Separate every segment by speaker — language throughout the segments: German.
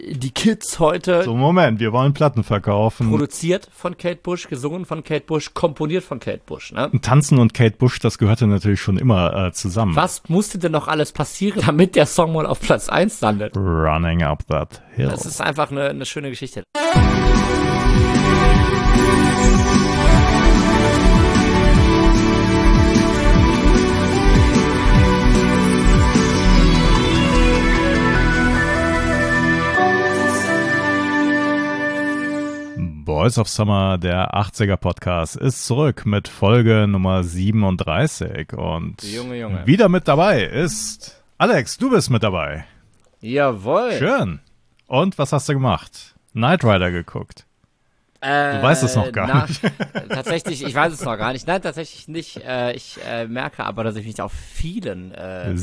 Speaker 1: die Kids heute.
Speaker 2: So, Moment, wir wollen Platten verkaufen.
Speaker 1: Produziert von Kate Bush, gesungen von Kate Bush, komponiert von Kate Bush, ne?
Speaker 2: Tanzen und Kate Bush, das gehörte natürlich schon immer zusammen.
Speaker 1: Was musste denn noch alles passieren, damit der Song mal auf Platz 1 landet?
Speaker 2: Running Up That Hill.
Speaker 1: Das ist einfach eine schöne Geschichte.
Speaker 2: Boys of Summer, der 80er Podcast, ist zurück mit Folge Nummer 37 und
Speaker 1: Junge.
Speaker 2: Wieder mit dabei ist Alex, du bist mit dabei.
Speaker 1: Jawohl.
Speaker 2: Schön. Und was hast du gemacht? Knight Rider geguckt. Du weißt es noch gar nicht.
Speaker 1: Tatsächlich, ich weiß es noch gar nicht. Nein, tatsächlich nicht. Ich merke aber, dass ich mich auf vielen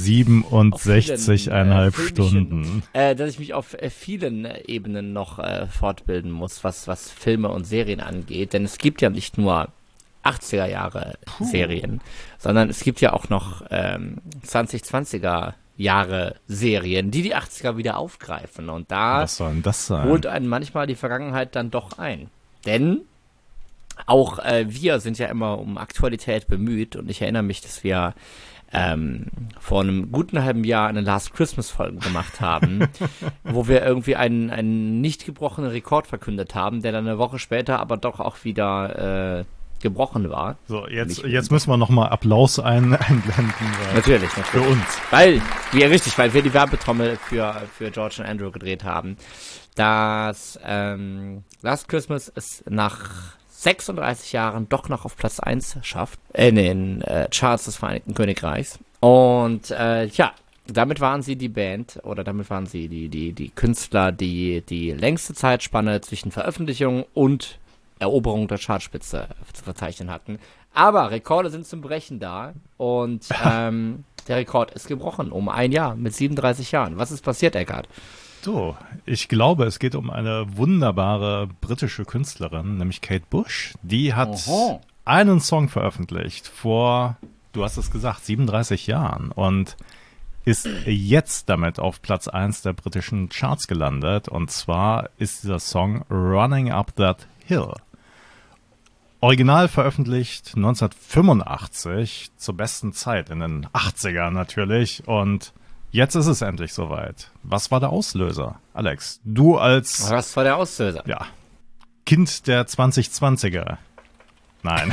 Speaker 2: 67,5 Stunden.
Speaker 1: Dass ich mich auf vielen Ebenen noch fortbilden muss, was Filme und Serien angeht. Denn es gibt ja nicht nur 80er Jahre Serien, sondern es gibt ja auch noch 2020er Jahre Serien, die 80er wieder aufgreifen. Und da
Speaker 2: was soll denn das sein?
Speaker 1: Holt einen manchmal die Vergangenheit dann doch ein. Denn auch wir sind ja immer um Aktualität bemüht und ich erinnere mich, dass wir vor einem guten halben Jahr eine Last Christmas-Folge gemacht haben, wo wir irgendwie einen nicht gebrochenen Rekord verkündet haben, der dann eine Woche später aber doch auch wieder gebrochen war.
Speaker 2: So, jetzt müssen wir nochmal Applaus einblenden.
Speaker 1: Natürlich.
Speaker 2: Für uns.
Speaker 1: Weil wir die Werbetrommel für George und Andrew gedreht haben. Das Last Christmas es nach 36 Jahren doch noch auf Platz 1 schafft, in den Charts des Vereinigten Königreichs. Und damit waren sie die Band, oder damit waren sie die Künstler, die längste Zeitspanne zwischen Veröffentlichung und Eroberung der Chartspitze zu verzeichnen hatten. Aber Rekorde sind zum Brechen da und der Rekord ist gebrochen um ein Jahr mit 37 Jahren. Was ist passiert, Eckart?
Speaker 2: So, ich glaube, es geht um eine wunderbare britische Künstlerin, nämlich Kate Bush. Die hat einen Song veröffentlicht vor, du hast es gesagt, 37 Jahren und ist jetzt damit auf Platz 1 der britischen Charts gelandet. Und zwar ist dieser Song Running Up That Hill. Original veröffentlicht 1985, zur besten Zeit in den 80ern natürlich. Und jetzt ist es endlich soweit. Was war der Auslöser, Alex? Du als...
Speaker 1: Was war der Auslöser?
Speaker 2: Ja, Kind der 2020er. Nein.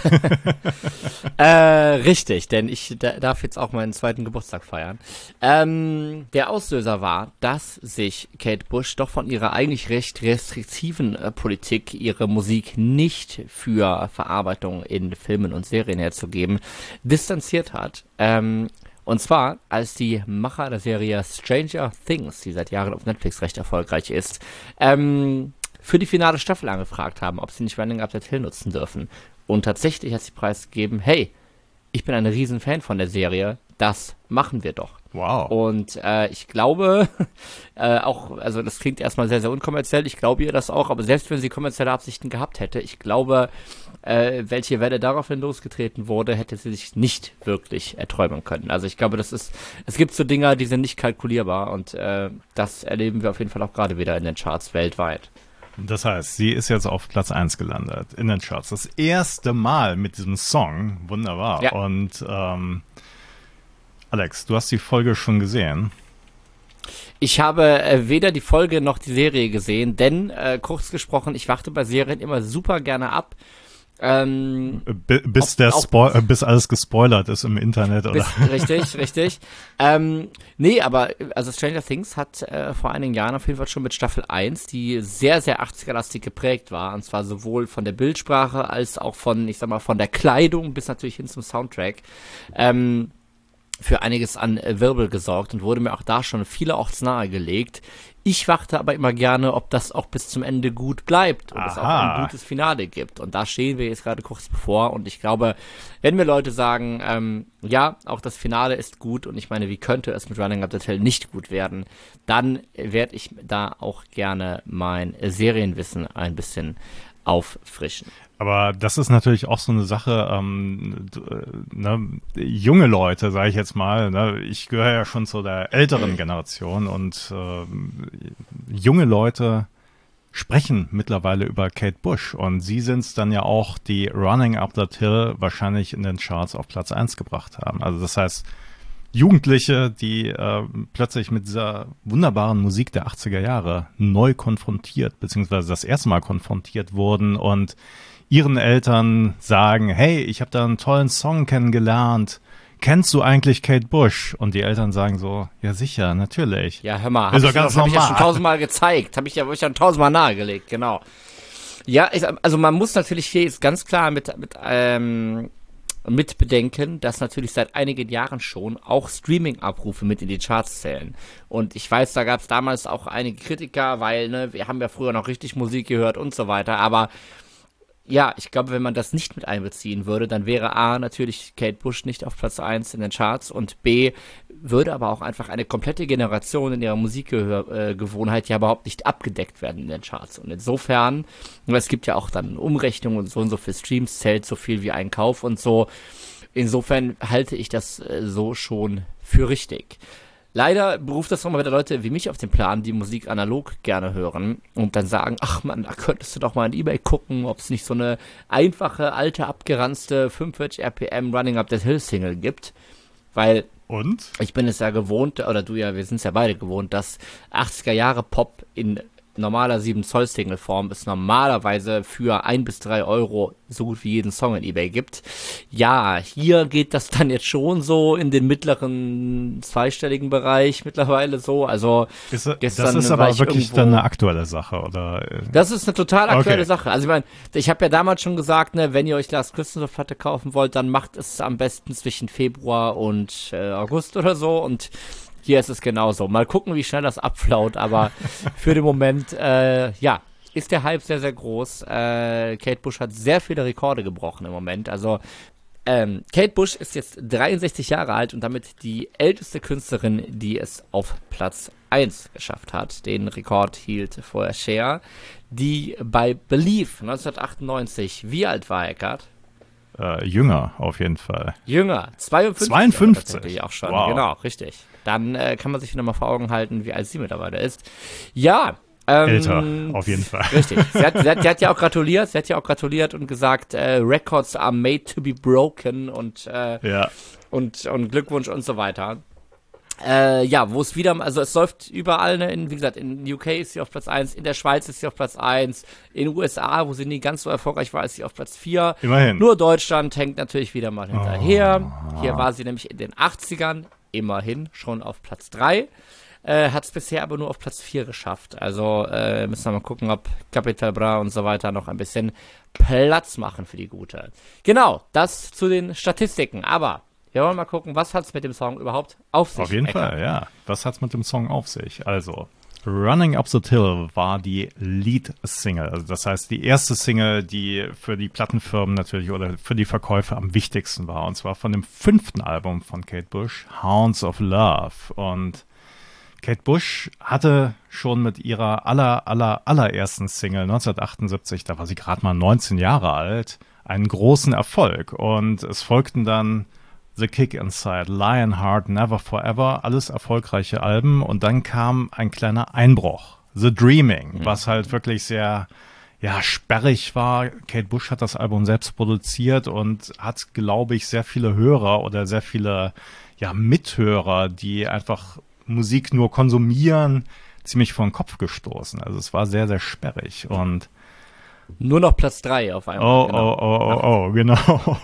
Speaker 1: Richtig, denn ich darf jetzt auch meinen zweiten Geburtstag feiern. Der Auslöser war, dass sich Kate Bush doch von ihrer eigentlich recht restriktiven Politik, ihre Musik nicht für Verarbeitung in Filmen und Serien herzugeben, distanziert hat. Und zwar, als die Macher der Serie Stranger Things, die seit Jahren auf Netflix recht erfolgreich ist, für die finale Staffel angefragt haben, ob sie nicht Running Up That Hill nutzen dürfen. Und tatsächlich hat sie preisgegeben, hey, ich bin ein Riesenfan von der Serie, das machen wir doch.
Speaker 2: Wow.
Speaker 1: Und ich glaube, auch, also das klingt erstmal sehr, sehr unkommerziell, ich glaube ihr das auch, aber selbst wenn sie kommerzielle Absichten gehabt hätte, ich glaube, welche Welle daraufhin losgetreten wurde, hätte sie sich nicht wirklich erträumen können. Also ich glaube, es gibt so Dinger, die sind nicht kalkulierbar und das erleben wir auf jeden Fall auch gerade wieder in den Charts weltweit.
Speaker 2: Das heißt, sie ist jetzt auf Platz 1 gelandet in den Charts. Das erste Mal mit diesem Song. Wunderbar.
Speaker 1: Ja.
Speaker 2: Und Alex, du hast die Folge schon gesehen.
Speaker 1: Ich habe weder die Folge noch die Serie gesehen, denn, kurz gesprochen, ich warte bei Serien immer super gerne ab.
Speaker 2: Bis alles gespoilert ist im Internet, oder?
Speaker 1: Richtig. Nee, aber also Stranger Things hat vor einigen Jahren auf jeden Fall schon mit Staffel 1, die sehr, sehr 80er-lastig geprägt war, und zwar sowohl von der Bildsprache als auch von der Kleidung bis natürlich hin zum Soundtrack, für einiges an Wirbel gesorgt und wurde mir auch da schon vielerorts nahegelegt. Ich warte aber immer gerne, ob das auch bis zum Ende gut bleibt und es auch ein gutes Finale gibt. Und da stehen wir jetzt gerade kurz bevor. Und ich glaube, wenn mir Leute sagen, ja, auch das Finale ist gut und ich meine, wie könnte es mit Running Up That Hill nicht gut werden, dann werde ich da auch gerne mein Serienwissen ein bisschen auffrischen.
Speaker 2: Aber das ist natürlich auch so eine Sache, junge Leute, sage ich jetzt mal, ne, ich gehöre ja schon zu der älteren Generation und junge Leute sprechen mittlerweile über Kate Bush und sie sind es dann ja auch, die Running Up That Hill wahrscheinlich in den Charts auf Platz 1 gebracht haben. Also das heißt, Jugendliche, die plötzlich mit dieser wunderbaren Musik der 80er Jahre neu konfrontiert, beziehungsweise das erste Mal konfrontiert wurden und ihren Eltern sagen, hey, ich habe da einen tollen Song kennengelernt. Kennst du eigentlich Kate Bush? Und die Eltern sagen so, ja sicher, natürlich.
Speaker 1: Ja, hör mal, hab ich ja schon 1000-mal gezeigt. Habe ich ja 1000-mal nahegelegt, genau. Ja, also man muss natürlich hier jetzt ganz klar mit bedenken, dass natürlich seit einigen Jahren schon auch Streaming-Abrufe mit in die Charts zählen. Und ich weiß, da gab es damals auch einige Kritiker, weil, ne, wir haben ja früher noch richtig Musik gehört und so weiter, aber ja, ich glaube, wenn man das nicht mit einbeziehen würde, dann wäre A, natürlich Kate Bush nicht auf Platz 1 in den Charts und B, würde aber auch einfach eine komplette Generation in ihrer Musikgewohnheit ja überhaupt nicht abgedeckt werden in den Charts. Und insofern, es gibt ja auch dann Umrechnungen und so für Streams zählt so viel wie ein Kauf und so. Insofern halte ich das so schon für richtig. Leider beruft das nochmal wieder Leute wie mich auf den Plan, die Musik analog gerne hören und dann sagen, ach man, da könntest du doch mal in eBay gucken, ob es nicht so eine einfache, alte, abgeranzte 45 RPM Running Up That Hill Single gibt, weil ich bin es ja gewohnt, oder du ja, wir sind es ja beide gewohnt, dass 80er Jahre Pop in normaler 7-Zoll-Single-Form es normalerweise für 1 bis 3 Euro so gut wie jeden Song in eBay gibt. Ja, hier geht das dann jetzt schon so in den mittleren zweistelligen Bereich mittlerweile so. Also
Speaker 2: das ist aber wirklich dann eine aktuelle Sache, oder?
Speaker 1: Das ist eine total aktuelle Sache. Also ich meine, ich habe ja damals schon gesagt, ne, wenn ihr euch Last Christmas Platte kaufen wollt, dann macht es am besten zwischen Februar und August oder so und hier ist es genauso. Mal gucken, wie schnell das abflaut, aber für den Moment, ist der Hype sehr, sehr groß. Kate Bush hat sehr viele Rekorde gebrochen im Moment. Also, Kate Bush ist jetzt 63 Jahre alt und damit die älteste Künstlerin, die es auf Platz 1 geschafft hat. Den Rekord hielt vorher Cher, die bei Believe 1998, wie alt war Eckart?
Speaker 2: Jünger, auf jeden Fall.
Speaker 1: Jünger, 52. Tatsächlich auch schon, wow. Genau, richtig. Dann kann man sich wieder mal vor Augen halten, wie alt sie mittlerweile ist. Ja.
Speaker 2: Älter, auf jeden Fall.
Speaker 1: Richtig. Sie hat ja auch gratuliert und gesagt, Records are made to be broken und Glückwunsch und so weiter. Wo es wieder, also es läuft überall, ne, wie gesagt, in UK ist sie auf Platz 1, in der Schweiz ist sie auf Platz 1, in den USA, wo sie nie ganz so erfolgreich war, ist sie auf Platz 4.
Speaker 2: Immerhin.
Speaker 1: Nur Deutschland hängt natürlich wieder mal hinterher. Hier war sie nämlich in den 80ern, immerhin, schon auf Platz 3. Hat es bisher aber nur auf Platz 4 geschafft. Also müssen wir mal gucken, ob Capital Bra und so weiter noch ein bisschen Platz machen für die Gute. Genau, das zu den Statistiken. Aber wir wollen mal gucken, was hat es mit dem Song überhaupt auf sich?
Speaker 2: Auf jeden Fall, ja. Was hat es mit dem Song auf sich? Also, Running Up That Hill war die Lead-Single. Also das heißt, die erste Single, die für die Plattenfirmen natürlich oder für die Verkäufer am wichtigsten war. Und zwar von dem 5. Album von Kate Bush, Hounds of Love. Und Kate Bush hatte schon mit ihrer allerersten Single 1978, da war sie gerade mal 19 Jahre alt, einen großen Erfolg. Und es folgten dann The Kick Inside, Lionheart, Never Forever, alles erfolgreiche Alben. Und dann kam ein kleiner Einbruch, The Dreaming, was halt wirklich sehr, sperrig war. Kate Bush hat das Album selbst produziert und hat, glaube ich, sehr viele Hörer oder sehr viele, Mithörer, die einfach Musik nur konsumieren, ziemlich vor den Kopf gestoßen. Also es war sehr, sehr sperrig und
Speaker 1: nur noch Platz 3 auf einmal.
Speaker 2: Genau.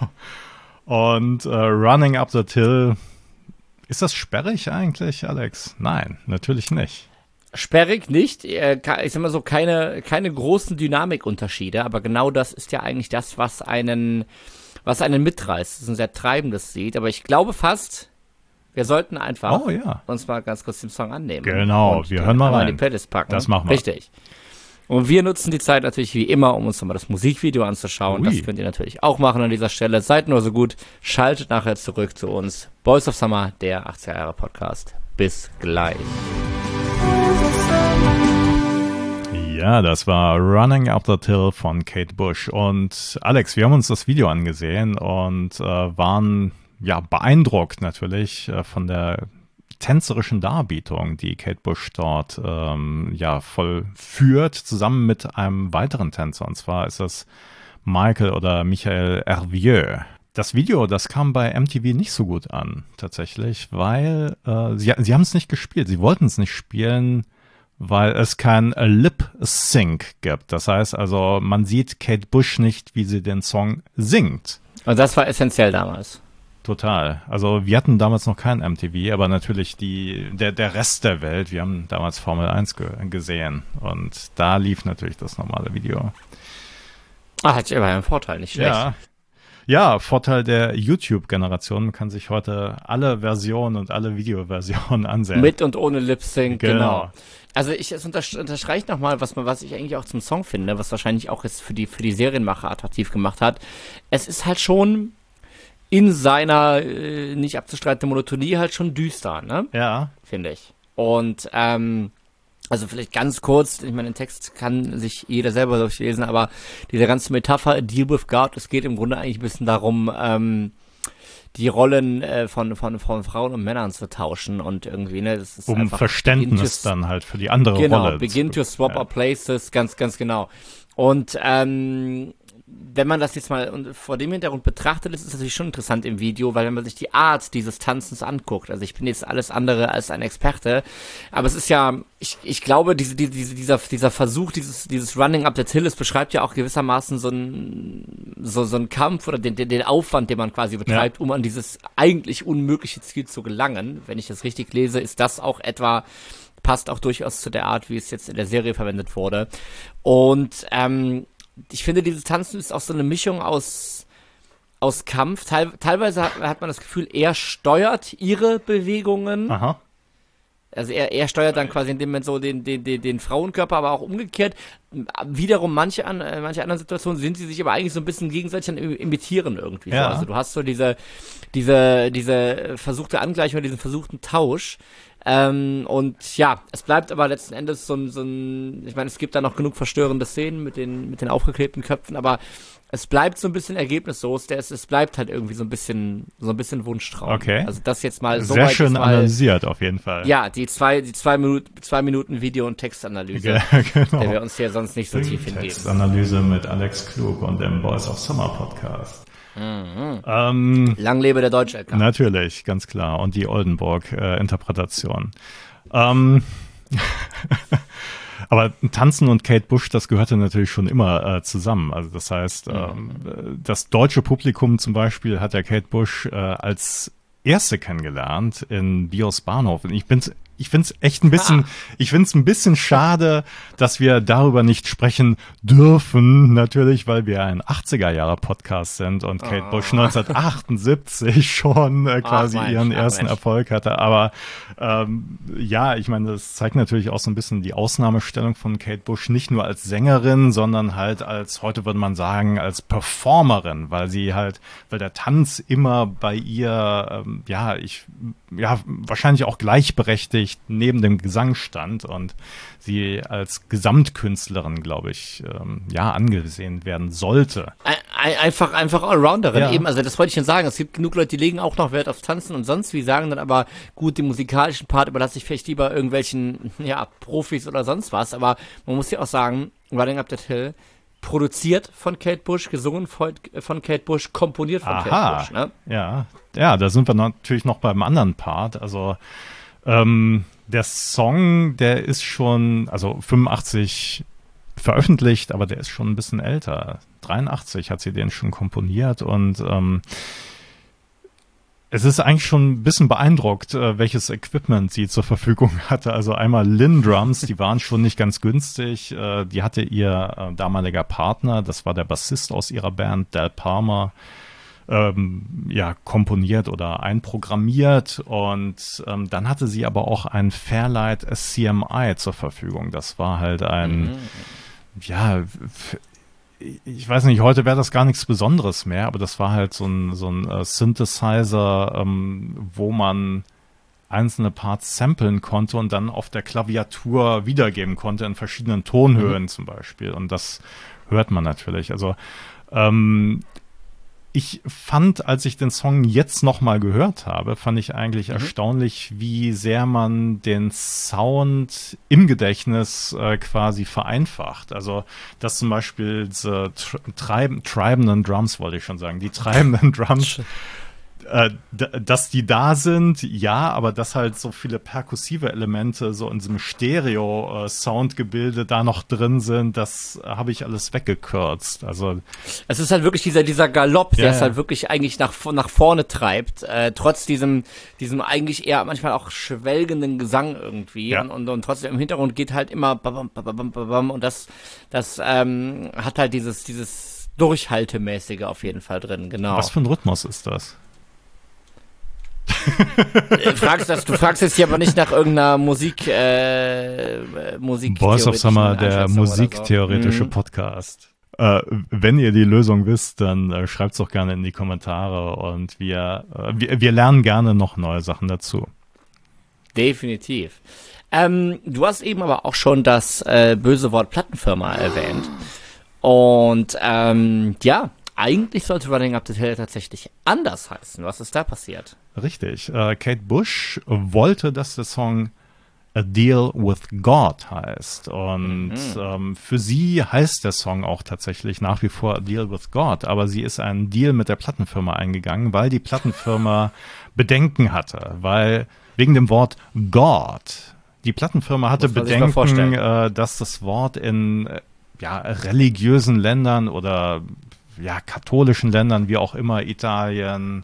Speaker 2: Und Running Up That Hill, ist das sperrig eigentlich, Alex? Nein, natürlich nicht.
Speaker 1: Sperrig nicht, ich sag mal so, keine großen Dynamikunterschiede, aber genau das ist ja eigentlich das, was einen mitreißt. Das ist ein sehr treibendes Lied, aber ich glaube fast, wir sollten einfach uns mal ganz kurz den Song annehmen.
Speaker 2: Genau, wir hören mal rein.
Speaker 1: In die Playlist packen.
Speaker 2: Das machen wir.
Speaker 1: Richtig. Und wir nutzen die Zeit natürlich wie immer, um uns nochmal das Musikvideo anzuschauen. Das könnt ihr natürlich auch machen an dieser Stelle. Seid nur so gut, schaltet nachher zurück zu uns. Boys of Summer, der 80er Jahre Podcast. Bis gleich.
Speaker 2: Ja, das war Running Up That Hill von Kate Bush. Und Alex, wir haben uns das Video angesehen und waren ja beeindruckt natürlich von der tänzerischen Darbietung, die Kate Bush dort vollführt, zusammen mit einem weiteren Tänzer. Und zwar ist das Michael Hervieux. Das Video, das kam bei MTV nicht so gut an, tatsächlich, weil sie haben es nicht gespielt. Sie wollten es nicht spielen, weil es kein Lip-Sync gibt. Das heißt also, man sieht Kate Bush nicht, wie sie den Song singt.
Speaker 1: Und das war essentiell damals.
Speaker 2: Total. Also wir hatten damals noch kein MTV, aber natürlich der Rest der Welt. Wir haben damals Formel 1 gesehen und da lief natürlich das normale Video.
Speaker 1: Hat immer einen Vorteil, nicht schlecht.
Speaker 2: Ja, Vorteil der YouTube-Generation. Man kann sich heute alle Versionen und alle Videoversionen ansehen.
Speaker 1: Mit und ohne Lip-Sync,
Speaker 2: genau.
Speaker 1: Also es unterstreicht nochmal, was ich eigentlich auch zum Song finde, was wahrscheinlich auch jetzt für die Serienmacher attraktiv gemacht hat. Es ist halt schon in seiner nicht abzustreitenden Monotonie halt schon düster, ne?
Speaker 2: Ja.
Speaker 1: Finde ich. Und also vielleicht ganz kurz, ich meine, den Text kann sich jeder selber durchlesen, aber diese ganze Metapher, a deal with God, es geht im Grunde eigentlich ein bisschen darum, die Rollen von Frauen und Männern zu tauschen und irgendwie, ne, das ist
Speaker 2: um Verständnis dann halt für die andere Rolle.
Speaker 1: Genau, begin to swap our places, ganz genau. Und wenn man das jetzt mal vor dem Hintergrund betrachtet, ist es natürlich schon interessant im Video, weil wenn man sich die Art dieses Tanzens anguckt, also ich bin jetzt alles andere als ein Experte, aber es ist ja, ich glaube, dieser Versuch, dieses Running Up That Hill, es beschreibt ja auch gewissermaßen so ein Kampf oder den Aufwand, den man quasi betreibt, um an dieses eigentlich unmögliche Ziel zu gelangen. Wenn ich das richtig lese, ist das auch passt auch durchaus zu der Art, wie es jetzt in der Serie verwendet wurde. Und ich finde, dieses Tanzen ist auch so eine Mischung aus Kampf. Teilweise hat man das Gefühl, er steuert ihre Bewegungen.
Speaker 2: Aha.
Speaker 1: Also er steuert dann quasi in dem Moment so den Frauenkörper, aber auch umgekehrt. Wiederum manche anderen Situationen sind sie sich aber eigentlich so ein bisschen gegenseitig an imitieren irgendwie.
Speaker 2: Ja.
Speaker 1: So. Also du hast so diese versuchte Angleichung oder diesen versuchten Tausch. Und ja, es bleibt aber letzten Endes so ein, ich meine, es gibt da noch genug verstörende Szenen mit den aufgeklebten Köpfen, aber es bleibt so ein bisschen ergebnislos, es bleibt halt irgendwie so ein bisschen Wunschtraum.
Speaker 2: Okay.
Speaker 1: Also das jetzt mal so
Speaker 2: sehr
Speaker 1: weit
Speaker 2: schön
Speaker 1: mal,
Speaker 2: analysiert auf jeden Fall.
Speaker 1: Ja, die zwei Minuten Video- und Textanalyse,
Speaker 2: genau.
Speaker 1: der wir uns hier sonst nicht so tief hingeben.
Speaker 2: Textanalyse mit Alex Klug und dem Boys of Summer Podcast.
Speaker 1: Lang lebe der deutsche LK.
Speaker 2: Natürlich, ganz klar. Und die Oldenburg-Interpretation. Aber Tanzen und Kate Bush, das gehörte natürlich schon immer zusammen. Also das heißt, das deutsche Publikum zum Beispiel hat ja Kate Bush als erste kennengelernt in Bios Bahnhof. Und ich find's echt ein bisschen schade, dass wir darüber nicht sprechen dürfen, natürlich, weil wir ein 80er-Jahre-Podcast sind und Kate Bush 1978 schon quasi ihren ersten Erfolg hatte. Aber ja, ich meine, das zeigt natürlich auch so ein bisschen die Ausnahmestellung von Kate Bush, nicht nur als Sängerin, sondern halt als, heute würde man sagen, als Performerin, weil der Tanz immer bei ihr, wahrscheinlich auch gleichberechtigt neben dem Gesang stand und sie als Gesamtkünstlerin, glaube ich, angesehen werden sollte.
Speaker 1: Einfach Allrounderin
Speaker 2: Ja.
Speaker 1: eben, also das wollte ich schon sagen, es gibt genug Leute, die legen auch noch Wert auf Tanzen und sonst wie, sagen dann aber, gut, den musikalischen Part überlasse ich vielleicht lieber irgendwelchen, Profis oder sonst was, aber man muss ja auch sagen, Running Up That Hill, produziert von Kate Bush, gesungen von Kate Bush, komponiert von Kate Bush, ne?
Speaker 2: Ja, da sind wir natürlich noch beim anderen Part, also der Song, der ist schon, also 85 veröffentlicht, aber der ist schon ein bisschen älter. 83 hat sie den schon komponiert und es ist eigentlich schon ein bisschen beeindruckt, welches Equipment sie zur Verfügung hatte. Also einmal Linn Drums, die waren schon nicht ganz günstig. Die hatte ihr damaliger Partner, das war der Bassist aus ihrer Band, Del Palmer, komponiert oder einprogrammiert. Und dann hatte sie aber auch ein Fairlight CMI zur Verfügung. Das war halt ein, ich weiß nicht, heute wäre das gar nichts Besonderes mehr, aber das war halt so ein Synthesizer, wo man einzelne Parts samplen konnte und dann auf der Klaviatur wiedergeben konnte in verschiedenen Tonhöhen zum Beispiel. Und das hört man natürlich. Also ich fand, als ich den Song jetzt nochmal gehört habe, fand ich eigentlich erstaunlich, wie sehr man den Sound im Gedächtnis quasi vereinfacht. Also, dass zum Beispiel diese treibenden Drums, wollte ich schon sagen, die treibenden Drums, dass die da sind, ja, aber dass halt so viele perkussive Elemente so in diesem Stereo-Soundgebilde da noch drin sind, das habe ich alles weggekürzt. Also
Speaker 1: es ist halt wirklich dieser Galopp, der es halt wirklich eigentlich nach vorne treibt, trotz diesem eigentlich eher manchmal auch schwelgenden Gesang irgendwie. Ja. Und trotzdem im Hintergrund geht halt immer babam, babam, babam, und das hat halt dieses Durchhaltemäßige auf jeden Fall drin, genau.
Speaker 2: Was für ein Rhythmus ist das?
Speaker 1: Du fragst jetzt hier aber nicht nach irgendeiner Musik
Speaker 2: Boys of Summer, der musiktheoretische Podcast. Wenn ihr die Lösung wisst, dann schreibt es doch gerne in die Kommentare und wir lernen gerne noch neue Sachen dazu.
Speaker 1: Definitiv. Du hast eben aber auch schon das böse Wort Plattenfirma erwähnt. Und eigentlich sollte Running Up the Hill tatsächlich anders heißen. Was ist da passiert?
Speaker 2: Richtig. Kate Bush wollte, dass der Song A Deal with God heißt. Und für sie heißt der Song auch tatsächlich nach wie vor A Deal with God. Aber sie ist einen Deal mit der Plattenfirma eingegangen, weil die Plattenfirma Bedenken hatte. Weil wegen dem Wort God. Die Plattenfirma hatte Bedenken, dass das Wort in religiösen Ländern oder katholischen Ländern, wie auch immer, Italien,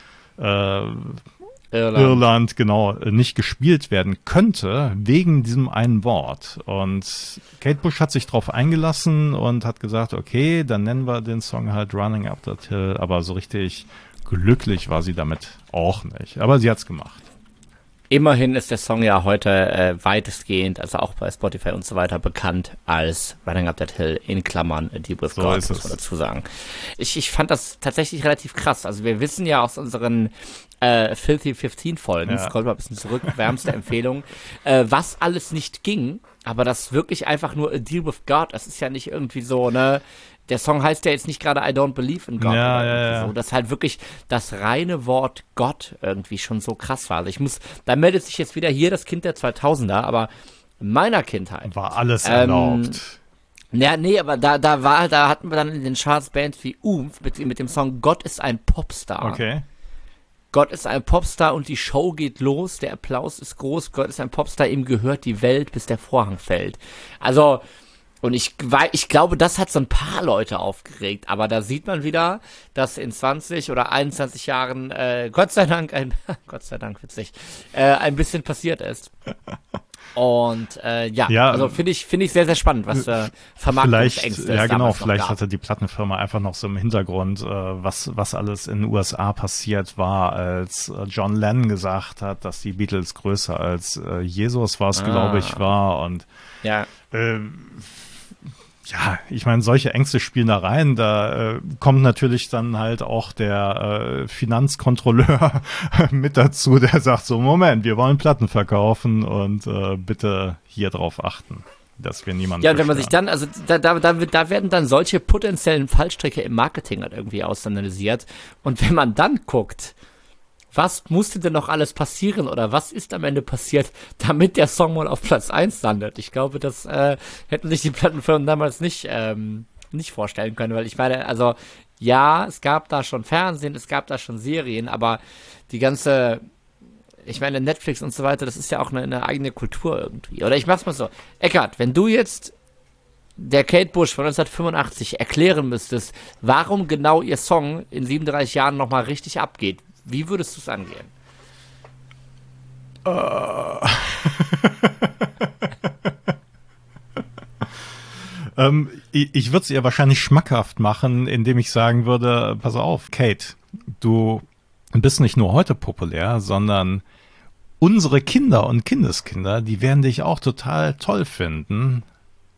Speaker 2: Irland, genau, nicht gespielt werden könnte, wegen diesem einen Wort. Und Kate Bush hat sich drauf eingelassen und hat gesagt, okay, dann nennen wir den Song halt Running Up That Hill, aber so richtig glücklich war sie damit auch nicht. Aber sie hat's gemacht.
Speaker 1: Immerhin ist der Song ja heute weitestgehend, also auch bei Spotify und so weiter, bekannt als Running Up That Hill in Klammern Deal with God, muss man dazu sagen. Ich fand das tatsächlich relativ krass. Also wir wissen ja aus unseren Filthy 15 Folgen, scroll mal ein bisschen zurück, wärmste Empfehlung, was alles nicht ging, aber das wirklich einfach nur A Deal with God, das ist ja nicht irgendwie so, ne, der Song heißt ja jetzt nicht gerade I don't believe in God. So, dass halt wirklich das reine Wort Gott irgendwie schon so krass war. Also da meldet sich jetzt wieder hier das Kind der 2000er, aber in meiner Kindheit
Speaker 2: war alles erlaubt.
Speaker 1: Aber da hatten wir dann in den Charts Bands wie Oomph mit dem Song Gott ist ein Popstar.
Speaker 2: Okay.
Speaker 1: Gott ist ein Popstar und die Show geht los, der Applaus ist groß, Gott ist ein Popstar, ihm gehört die Welt, bis der Vorhang fällt. Also, und ich glaube, das hat so ein paar Leute aufgeregt, aber da sieht man wieder, dass in 20 oder 21 Jahren, Gott sei Dank witzig, ein bisschen passiert ist. Und also finde ich sehr, sehr spannend, was Vermarktungsängste
Speaker 2: es vielleicht hatte die Plattenfirma einfach noch so im Hintergrund, was alles in den USA passiert war, als John Lennon gesagt hat, dass die Beatles größer als Jesus glaube ich, war. Und ich meine, solche Ängste spielen da rein. Da kommt natürlich dann halt auch der Finanzkontrolleur mit dazu, der sagt so, Moment, wir wollen Platten verkaufen und bitte hier drauf achten, dass wir niemanden
Speaker 1: Ja, und wenn man sich dann, also da werden dann solche potenziellen Fallstricke im Marketing halt irgendwie ausanalysiert. Und wenn man dann guckt, was musste denn noch alles passieren oder was ist am Ende passiert, damit der Song mal auf Platz 1 landet? Ich glaube, das hätten sich die Plattenfirmen damals nicht vorstellen können, weil ich meine, also ja, es gab da schon Fernsehen, es gab da schon Serien, aber die ganze, ich meine, Netflix und so weiter, das ist ja auch eine eigene Kultur irgendwie. Oder ich mach's mal so, Eckart, wenn du jetzt der Kate Bush von 1985 erklären müsstest, warum genau ihr Song in 37 Jahren nochmal richtig abgeht, wie würdest du es angehen?
Speaker 2: Ich würde es ihr wahrscheinlich schmackhaft machen, indem ich sagen würde, pass auf, Kate, du bist nicht nur heute populär, sondern unsere Kinder und Kindeskinder, die werden dich auch total toll finden,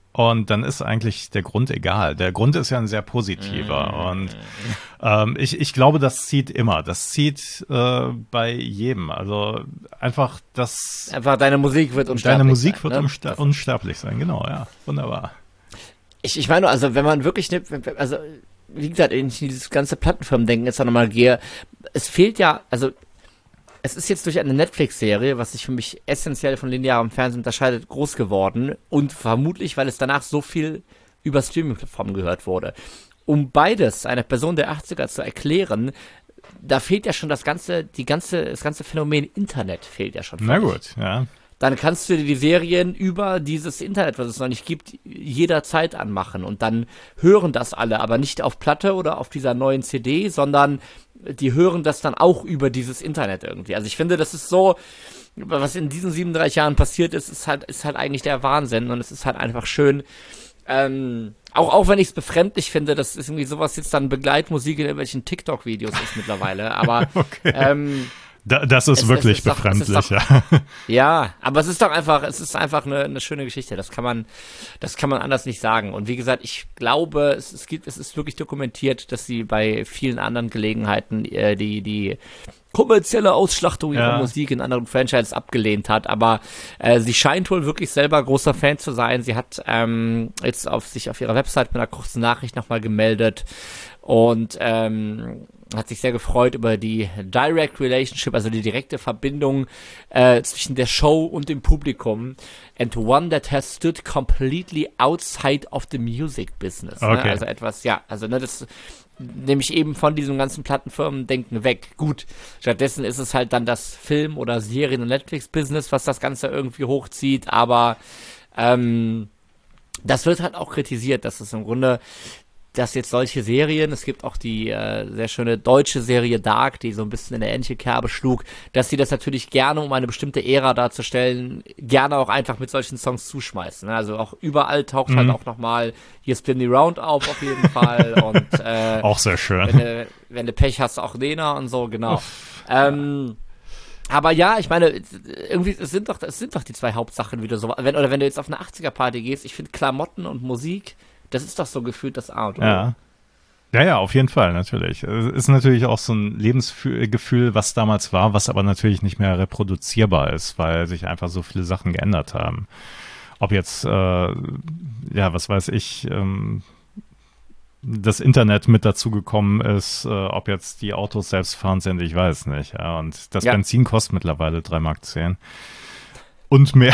Speaker 2: und dann ist eigentlich der Grund egal. Der Grund ist ja ein sehr positiver und ich glaube, das zieht immer. Das zieht bei jedem. Also einfach
Speaker 1: deine Musik wird unsterblich
Speaker 2: Deine Musik
Speaker 1: sein,
Speaker 2: wird
Speaker 1: ne?
Speaker 2: unsterblich sein, genau, ja. Wunderbar.
Speaker 1: Ich meine, also wenn man wirklich, also wie gesagt, wenn ich in dieses ganze Plattenfirmendenken jetzt nochmal gehe, es fehlt ja, also es ist jetzt durch eine Netflix-Serie, was sich für mich essentiell von linearem Fernsehen unterscheidet, groß geworden und vermutlich, weil es danach so viel über Streaming-Plattformen gehört wurde. Um beides einer Person der 80er zu erklären, da fehlt ja schon das ganze Phänomen Internet fehlt ja schon.
Speaker 2: Na gut, ja.
Speaker 1: Dann kannst du dir die Serien über dieses Internet, was es noch nicht gibt, jederzeit anmachen und dann hören das alle, aber nicht auf Platte oder auf dieser neuen CD, sondern die hören das dann auch über dieses Internet irgendwie. Also ich finde, das ist so, was in diesen 37 Jahren passiert ist halt eigentlich der Wahnsinn und es ist halt einfach schön, auch wenn ich es befremdlich finde, dass es irgendwie sowas jetzt dann Begleitmusik in irgendwelchen TikTok-Videos ist mittlerweile, aber
Speaker 2: okay. Das ist wirklich befremdlich, ja.
Speaker 1: Ja, aber es ist einfach eine schöne Geschichte. Das kann man anders nicht sagen. Und wie gesagt, ich glaube, es ist wirklich dokumentiert, dass sie bei vielen anderen Gelegenheiten die kommerzielle Ausschlachtung ihrer Musik in anderen Franchises abgelehnt hat. Aber sie scheint wohl wirklich selber großer Fan zu sein. Sie hat jetzt sich auf ihrer Website mit einer kurzen Nachricht nochmal gemeldet und hat sich sehr gefreut über die Direct Relationship, also die direkte Verbindung zwischen der Show und dem Publikum, and one that has stood completely outside of the music business.
Speaker 2: Okay.
Speaker 1: Ne? Also etwas, das nehme ich eben von diesem ganzen Plattenfirmendenken weg. Gut, stattdessen ist es halt dann das Film- oder Serien- und Netflix-Business, was das Ganze irgendwie hochzieht, aber das wird halt auch kritisiert, dass es im Grunde dass jetzt solche Serien, es gibt auch die sehr schöne deutsche Serie Dark, die so ein bisschen in der ähnliche Kerbe schlug, dass sie das natürlich gerne, um eine bestimmte Ära darzustellen, gerne auch einfach mit solchen Songs zuschmeißen. Ne? Also auch überall taucht halt auch nochmal hier Spin the Round auf jeden Fall. Und
Speaker 2: auch sehr schön.
Speaker 1: Wenn du Pech hast, auch Lena und so, genau. Aber ja, ich meine, irgendwie, es sind doch die zwei Hauptsachen wieder so. Wenn du jetzt auf eine 80er-Party gehst, ich finde Klamotten und Musik, das ist doch so gefühlt das A und O.
Speaker 2: Ja, auf jeden Fall, natürlich. Es ist natürlich auch so ein Lebensgefühl, was damals war, was aber natürlich nicht mehr reproduzierbar ist, weil sich einfach so viele Sachen geändert haben. Ob jetzt, was weiß ich, das Internet mit dazugekommen ist, ob jetzt die Autos selbstfahrend sind, ich weiß nicht. Ja, und das Benzin kostet mittlerweile 3,10 Mark. Und mehr.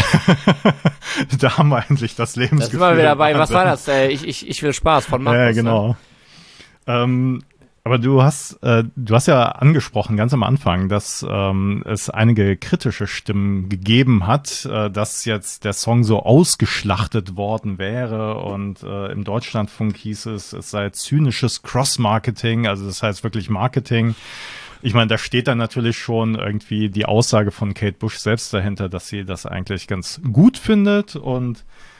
Speaker 2: Da haben wir eigentlich das Lebensgefühl. Da sind wir
Speaker 1: wieder dabei. Was war das? Ich will Spaß von Markus.
Speaker 2: Ja, genau. Ne? Aber du hast ja angesprochen, ganz am Anfang, dass es einige kritische Stimmen gegeben hat, dass jetzt der Song so ausgeschlachtet worden wäre und im Deutschlandfunk hieß es sei zynisches Cross-Marketing, also das heißt wirklich Marketing. Ich meine, da steht dann natürlich schon irgendwie die Aussage von Kate Bush selbst dahinter, dass sie das eigentlich ganz gut findet und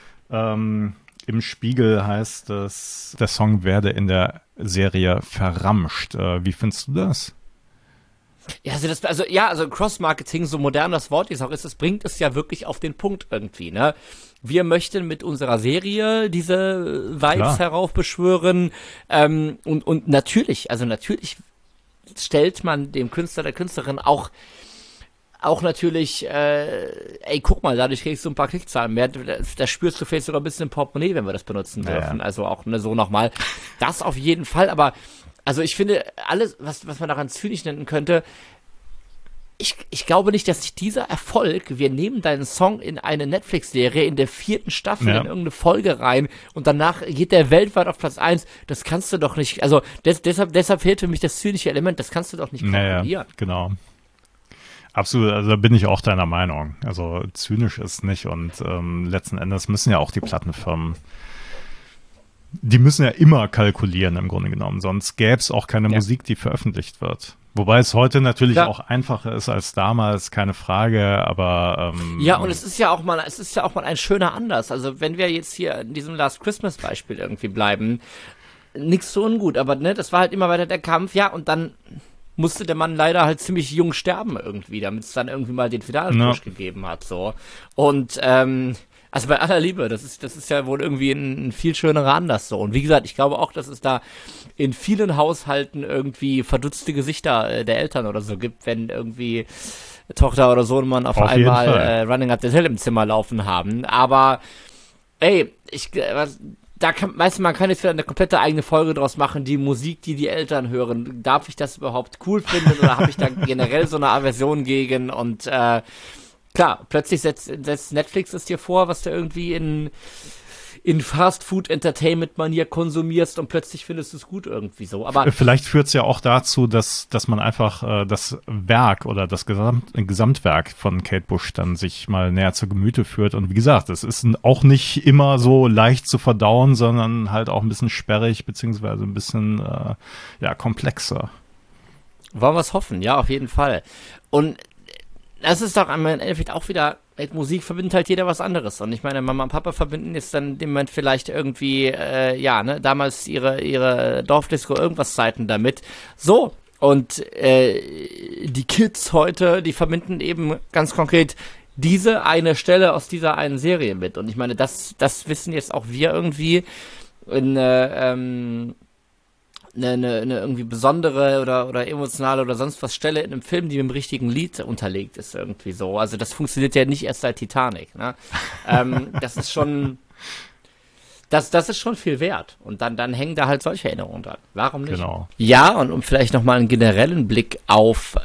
Speaker 2: im Spiegel heißt es, der Song werde in der Serie verramscht. Wie findest du das?
Speaker 1: Ja, also Cross-Marketing, so modern das Wort jetzt auch ist, das bringt es ja wirklich auf den Punkt irgendwie, ne? Wir möchten mit unserer Serie diese Vibes heraufbeschwören und natürlich stellt man dem Künstler, der Künstlerin auch natürlich, guck mal, dadurch kriegst du ein paar Klickzahlen mehr, da spürst du vielleicht sogar ein bisschen im Portemonnaie, wenn wir das benutzen dürfen, also auch so nochmal, das auf jeden Fall, aber, also ich finde, alles, was man daran zynisch nennen könnte, ich glaube nicht, dass sich dieser Erfolg, wir nehmen deinen Song in eine Netflix-Serie in der 4. Staffel in irgendeine Folge rein und danach geht der weltweit auf Platz 1, das kannst du doch nicht, also deshalb fehlt für mich das zynische Element, das kannst du doch nicht kalkulieren.
Speaker 2: Naja, genau. Absolut, also da bin ich auch deiner Meinung. Also zynisch ist nicht und letzten Endes müssen ja auch die Plattenfirmen, die müssen ja immer kalkulieren im Grunde genommen, sonst gäbe es auch keine Musik, die veröffentlicht wird. Wobei es heute natürlich auch einfacher ist als damals, keine Frage, aber
Speaker 1: und es ist ja auch mal ein schöner Anlass. Also wenn wir jetzt hier in diesem Last Christmas Beispiel irgendwie bleiben, nichts so ungut, aber ne, das war halt immer weiter der Kampf, und dann musste der Mann leider halt ziemlich jung sterben irgendwie, damit es dann irgendwie mal den finalen Push gegeben hat, so. Und Also bei aller Liebe, das ist ja wohl irgendwie ein viel schönerer Anlass so. Und wie gesagt, ich glaube auch, dass es da in vielen Haushalten irgendwie verdutzte Gesichter der Eltern oder so gibt, wenn irgendwie Tochter oder Sohnemann auf einmal Running Up the Hill im Zimmer laufen haben. Aber ey, weißt du, man kann jetzt wieder eine komplette eigene Folge draus machen, die Musik, die Eltern hören. Darf ich das überhaupt cool finden oder habe ich da generell so eine Aversion gegen? Und klar, plötzlich setzt Netflix es dir vor, was du irgendwie in Fast-Food-Entertainment-Manier konsumierst und plötzlich findest du es gut irgendwie so. Aber
Speaker 2: vielleicht führt es ja auch dazu, dass man einfach das Werk oder das Gesamtwerk von Kate Bush dann sich mal näher zu Gemüte führt. Und wie gesagt, es ist auch nicht immer so leicht zu verdauen, sondern halt auch ein bisschen sperrig beziehungsweise ein bisschen komplexer.
Speaker 1: Wollen wir es hoffen? Ja, auf jeden Fall. Und das ist doch im Endeffekt auch wieder, mit Musik verbindet halt jeder was anderes. Und ich meine, Mama und Papa verbinden jetzt dann im Moment vielleicht irgendwie, damals ihre Dorfdisco irgendwas Zeiten damit. So, und die Kids heute, die verbinden eben ganz konkret diese eine Stelle aus dieser einen Serie mit. Und ich meine, das wissen jetzt auch wir irgendwie in eine irgendwie besondere oder emotionale oder sonst was Stelle in einem Film, die mit dem richtigen Lied unterlegt ist irgendwie so. Also das funktioniert ja nicht erst seit Titanic, ne? Das ist schon das ist schon viel wert. Und dann hängen da halt solche Erinnerungen dran. Warum nicht?
Speaker 2: Genau.
Speaker 1: Ja, und um vielleicht nochmal einen generellen Blick auf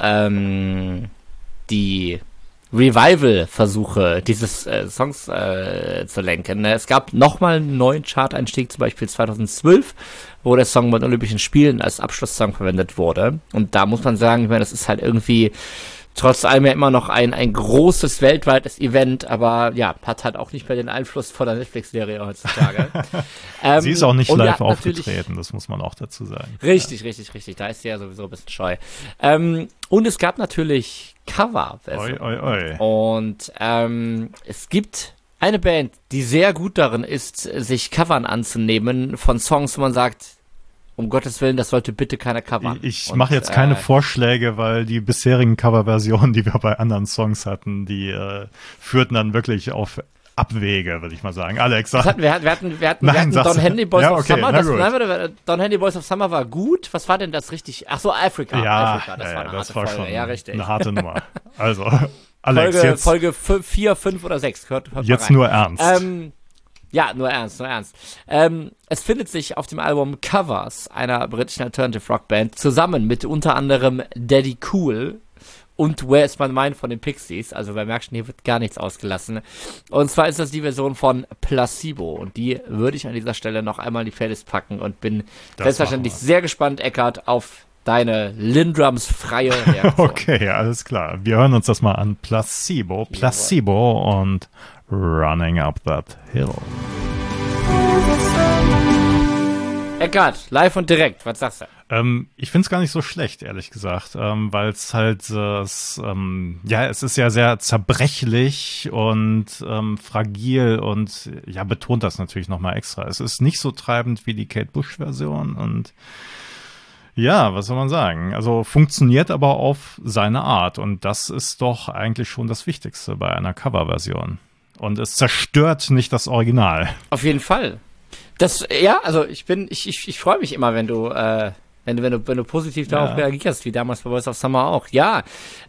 Speaker 1: die Revival-Versuche dieses Songs zu lenken. Es gab nochmal einen neuen Chart-Einstieg, zum Beispiel 2012, wo der Song bei den Olympischen Spielen als Abschlusssong verwendet wurde. Und da muss man sagen, ich meine, das ist halt irgendwie trotz allem ja immer noch ein großes weltweites Event, aber ja, hat halt auch nicht mehr den Einfluss von der Netflix-Serie heutzutage.
Speaker 2: Sie ist auch nicht live aufgetreten, das muss man auch dazu sagen.
Speaker 1: Richtig. Da ist sie ja sowieso ein bisschen scheu. Und es gab natürlich Cover-Versionen. Und es gibt eine Band, die sehr gut darin ist, sich Covern anzunehmen von Songs, wo man sagt, um Gottes Willen, das sollte bitte keiner covern.
Speaker 2: Ich mache jetzt keine Vorschläge, weil die bisherigen Coverversionen, die wir bei anderen Songs hatten, die führten dann wirklich auf Abwege, würde ich mal sagen. Alex, sag.
Speaker 1: Wir hatten Don Henley Boys of Summer. Don Henley Boys of Summer war gut. Was war denn das richtig? Ach so, Africa.
Speaker 2: Ja,
Speaker 1: Africa, das war eine
Speaker 2: das
Speaker 1: harte
Speaker 2: war
Speaker 1: Folge.
Speaker 2: schon
Speaker 1: ja, richtig.
Speaker 2: Eine harte Nummer. Also, Alex,
Speaker 1: Folge 4, 5 oder 6. Hört
Speaker 2: jetzt
Speaker 1: rein.
Speaker 2: Nur ernst.
Speaker 1: Ja, nur ernst. Es findet sich auf dem Album Covers einer britischen Alternative Rock Band zusammen mit unter anderem Daddy Cool und Where Is My Mind von den Pixies. Also wer merkt schon, hier wird gar nichts ausgelassen. Und zwar ist das die Version von Placebo. Und die würde ich an dieser Stelle noch einmal in die Playlist packen und bin selbstverständlich sehr gespannt, Eckart, auf deine Lindrums freie Reaktion.
Speaker 2: Okay, alles klar. Wir hören uns das mal an. Placebo und Running Up That Hill.
Speaker 1: Eckart, live und direkt, was sagst du?
Speaker 2: Ich finde es gar nicht so schlecht, ehrlich gesagt, weil es halt, es ist ja sehr zerbrechlich und fragil und ja, betont das natürlich nochmal extra. Es ist nicht so treibend wie die Kate Bush-Version und ja, was soll man sagen? Also funktioniert aber auf seine Art und das ist doch eigentlich schon das Wichtigste bei einer Coverversion. Und es zerstört nicht das Original.
Speaker 1: Auf jeden Fall. Also ich freue mich immer, wenn du positiv darauf reagierst, wie damals bei Voice of Summer auch. Ja,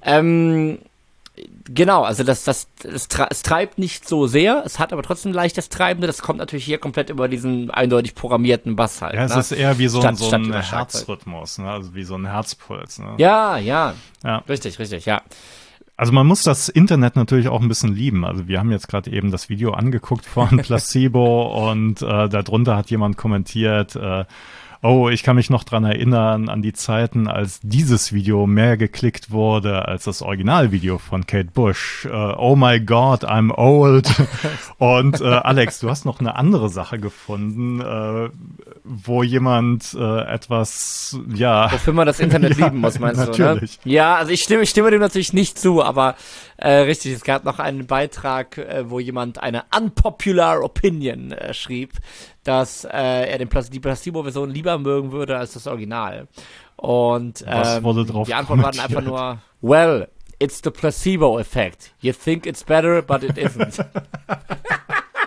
Speaker 1: genau, also es treibt nicht so sehr, es hat aber trotzdem leicht das Treibende, das kommt natürlich hier komplett über diesen eindeutig programmierten Bass halt.
Speaker 2: Ja, es ist eher wie so ein
Speaker 1: Statt
Speaker 2: Herzrhythmus, ne? Also wie so ein Herzpuls. Ne?
Speaker 1: Ja. Richtig, ja.
Speaker 2: Also man muss das Internet natürlich auch ein bisschen lieben. Also wir haben jetzt gerade eben das Video angeguckt von Placebo und darunter hat jemand kommentiert, ich kann mich noch dran erinnern an die Zeiten, als dieses Video mehr geklickt wurde als das Originalvideo von Kate Bush. Oh my God, I'm old. Und Alex, du hast noch eine andere Sache gefunden, wo jemand etwas,
Speaker 1: wofür man das Internet lieben muss, meinst
Speaker 2: natürlich.
Speaker 1: Du, ne? Ja, also ich stimme dem natürlich nicht zu, aber richtig, es gab noch einen Beitrag, wo jemand eine unpopular Opinion schrieb, dass er die Placebo-Version lieber mögen würde als das Original. Und
Speaker 2: was wurde drauf
Speaker 1: die Antwort war dann einfach nur, well, it's the placebo effect. You think it's better, but it isn't.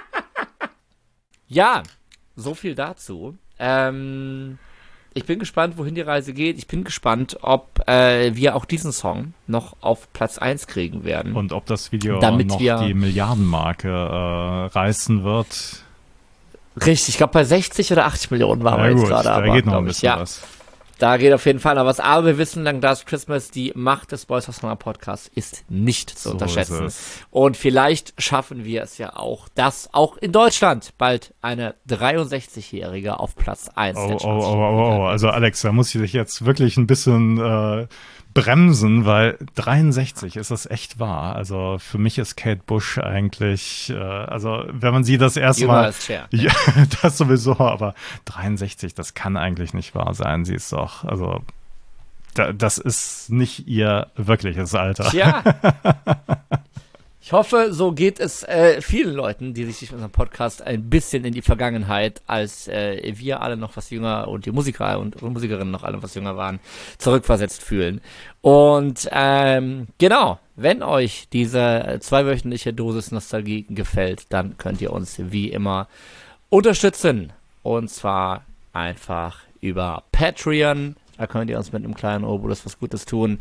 Speaker 1: Ja, so viel dazu. Ich bin gespannt, wohin die Reise geht. Ich bin gespannt, ob wir auch diesen Song noch auf Platz 1 kriegen werden.
Speaker 2: Und ob das Video
Speaker 1: damit
Speaker 2: noch die Milliardenmarke reißen wird.
Speaker 1: Richtig, ich glaube bei 60 oder 80 Millionen waren wir jetzt gerade.
Speaker 2: Da geht noch ein bisschen was.
Speaker 1: Da geht auf jeden Fall noch was. Aber wir wissen, Lang Last Christmas, die Macht des Boys of Summer Podcasts ist nicht zu unterschätzen. Und vielleicht schaffen wir es ja auch, dass auch in Deutschland bald eine 63-Jährige auf Platz 1 der Charts steht.
Speaker 2: Also Alex, da muss ich dich jetzt wirklich ein bisschen bremsen, weil 63 ist das echt wahr. Also für mich ist Kate Bush eigentlich, also wenn man sie das erste Mal, ja, das sowieso, aber 63, das kann eigentlich nicht wahr sein. Sie ist doch, also das ist nicht ihr wirkliches Alter.
Speaker 1: Ja. Ich hoffe, so geht es vielen Leuten, die sich durch unseren Podcast ein bisschen in die Vergangenheit, als wir alle noch was jünger und die Musiker und Musikerinnen noch alle was jünger waren, zurückversetzt fühlen. Und genau, wenn euch diese zweiwöchentliche Dosis Nostalgie gefällt, dann könnt ihr uns wie immer unterstützen. Und zwar einfach über Patreon. Da könnt ihr uns mit einem kleinen Obolus was Gutes tun.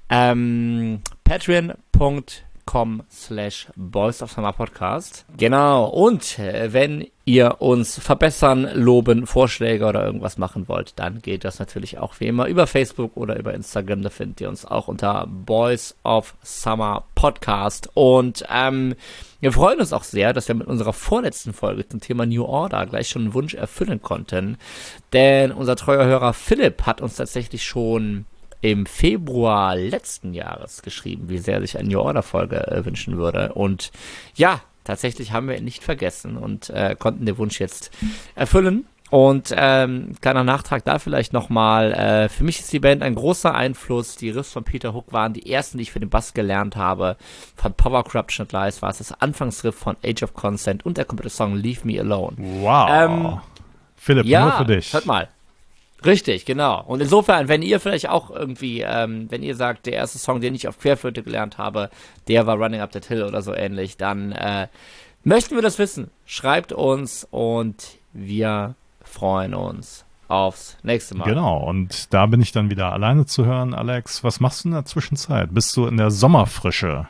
Speaker 1: Patreon.com/Boys of Summer Podcast. Genau. Und wenn ihr uns verbessern, loben, Vorschläge oder irgendwas machen wollt, dann geht das natürlich auch wie immer über Facebook oder über Instagram. Da findet ihr uns auch unter Boys of Summer Podcast. Und wir freuen uns auch sehr, dass wir mit unserer vorletzten Folge zum Thema New Order gleich schon einen Wunsch erfüllen konnten. Denn unser treuer Hörer Philipp hat uns tatsächlich schon im Februar letzten Jahres geschrieben, wie sehr er sich eine New Order Folge wünschen würde. Und ja, tatsächlich haben wir ihn nicht vergessen und konnten den Wunsch jetzt erfüllen. Und kleiner Nachtrag da vielleicht nochmal. Für mich ist die Band ein großer Einfluss. Die Riffs von Peter Hook waren die ersten, die ich für den Bass gelernt habe. Von Power Corruption at Lies war es das Anfangsriff von Age of Consent und der komplette Song Leave Me Alone.
Speaker 2: Wow. Philipp,
Speaker 1: ja,
Speaker 2: nur für dich.
Speaker 1: Hört mal. Richtig, genau. Und insofern, wenn ihr vielleicht auch irgendwie, wenn ihr sagt, der erste Song, den ich auf Querflöte gelernt habe, der war Running Up That Hill oder so ähnlich, dann möchten wir das wissen. Schreibt uns und wir freuen uns aufs nächste Mal.
Speaker 2: Genau, und da bin ich dann wieder alleine zu hören. Alex, was machst du in der Zwischenzeit? Bist du in der Sommerfrische?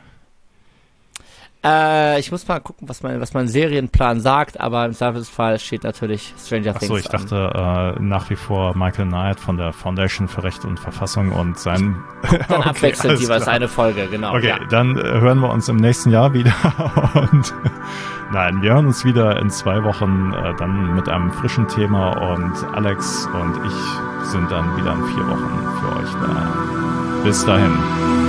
Speaker 1: Ich muss mal gucken, was mein Serienplan sagt, aber im Zweifelsfall steht natürlich Stranger Things.
Speaker 2: Achso, ich dachte nach wie vor Michael Knight von der Foundation für Recht und Verfassung und sein...
Speaker 1: Dann okay, abwechselnd jeweils eine Folge, genau.
Speaker 2: Okay,
Speaker 1: ja.
Speaker 2: Dann hören wir uns im nächsten Jahr wieder und nein, wir hören uns wieder in 2 Wochen dann mit einem frischen Thema und Alex und ich sind dann wieder in 4 Wochen für euch da. Bis dahin.